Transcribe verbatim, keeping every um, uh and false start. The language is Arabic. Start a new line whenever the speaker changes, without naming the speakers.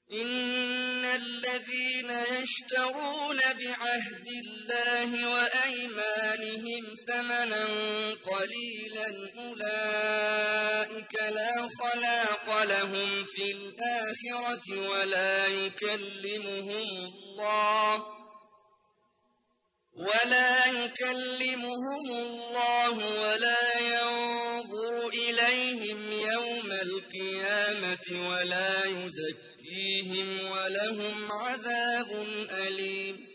إن الذين يشترون بعهد الله وأيمانهم ثمنا قليلا أولئك لا خلاق لهم في الآخرة ولا يكلمهم الله ولا يكلمهم الله ولا ينظر إليهم يوم القيامة ولا يزكيهم ولهم عذاب أليم